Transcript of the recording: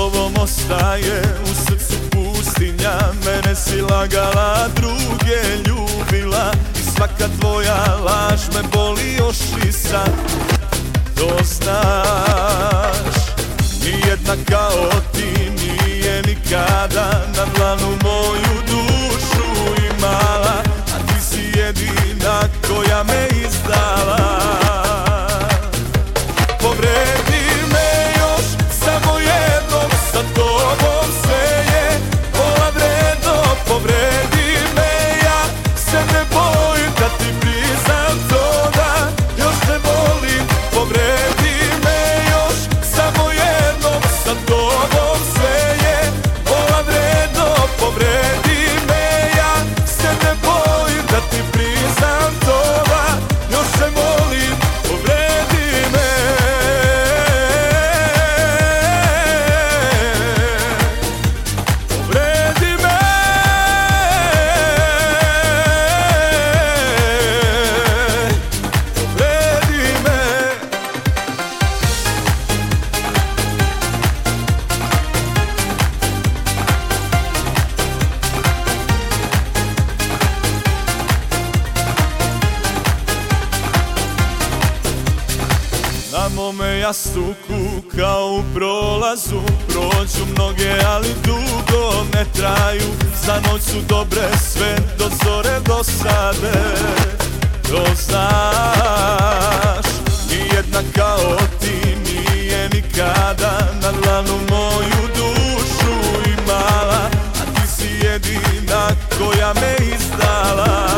tobom ostaje u srcu pustinja. Mene si lagala, druge ljubila i svaka tvoja laž me boli još i sad. To znaš, nijedna kao ti nije nikada na dlanu moju dušu imala, a ti si jedina koja me izdala. Povredi me još samo jednom, sa tobom sve je pola vredno. Povredi me, ja se ne bojim da ti priznam to da još te volim. Povredi me još samo jednom, sa tobom sve je pola vredno. Povredi me, ja se ne bojim da ti priznam to da još te volim. Povredi me. Na mome jastuku kao u prolazu prođu mnoge, ali dugo ne traju. Za noć su dobre sve do zore dosade. To znaš, nijedna kao ti nije nikada na dlanu moju dušu imala, a ti si jedina koja me izdala.